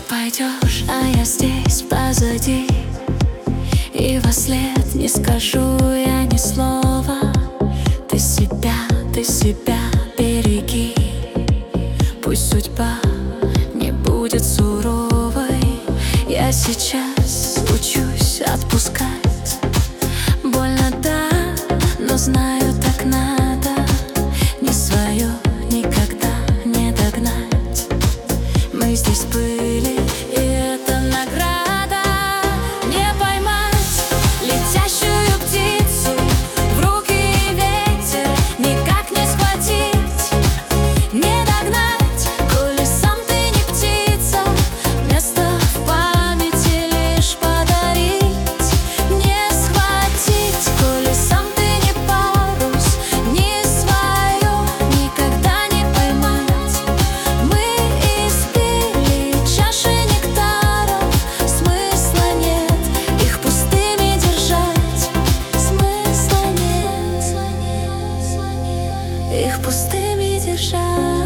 пойдешь, а я здесь позади, и во след не скажу я ни слова. Ты себя береги, пусть судьба не будет суровой. Я сейчас учусь отпускать. Больно, да, но знаю, так надо. Не свое никогда не догнать. Мы здесь были, и это награда. Не поймать летящую птицу в руки ветер, никак не схватить, не догнать. Коли сам ты не птица, место в памяти лишь подарить. Не схватить, коли сам ты не парус, не свое никогда не поймать. Мы испили чаши нектаров, смысла нет их пустыми держать. Смысла нет их пустыми держать.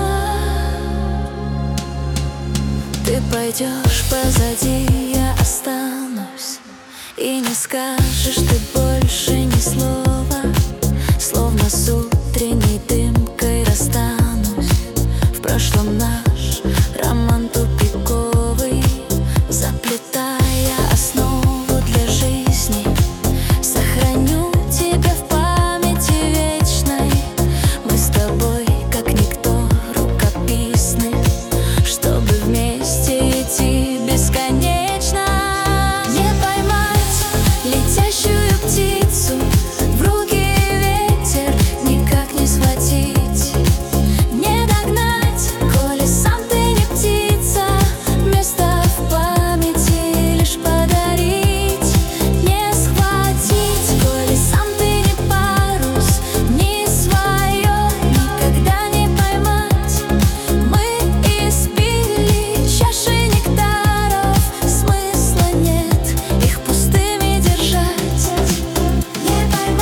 Ты пойдешь позади, я останусь, и не скажешь ты больше ни слова. Словно с утренней дымкой расстанусь. В прошлом наш роман тупиковый, заплетая основу для жизни. Сохраню тебя в памяти вечной. Мы с тобой, как никто, рукописны, чтобы вместе идти бесконечно. Не поймать летящую птицу в руки ветер, никак не схватить, не догнать. Коли сам ты не птица, место в памяти лишь подарить. Не схватить, коли сам ты не парус, не свое никогда не поймать. Мы испили чаши нектаров, смысла нет их пустыми держать. Не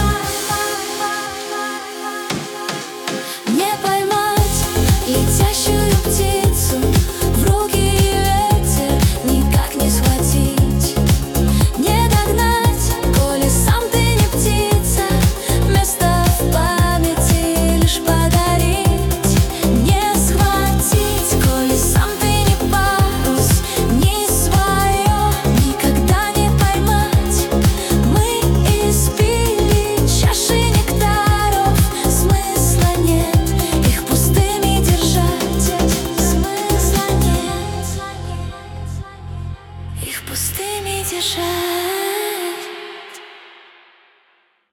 поймать летящую птицу в руки ветер, никак не схватить, не догнать. Коли сам ты не птица, место в памяти лишь подарить. Не схватить, коли сам ты не парус, не свое никогда не поймать. Мы испили чаши нектаров, смысла нет их пустыми держать. Смысла нет их пустыми держать.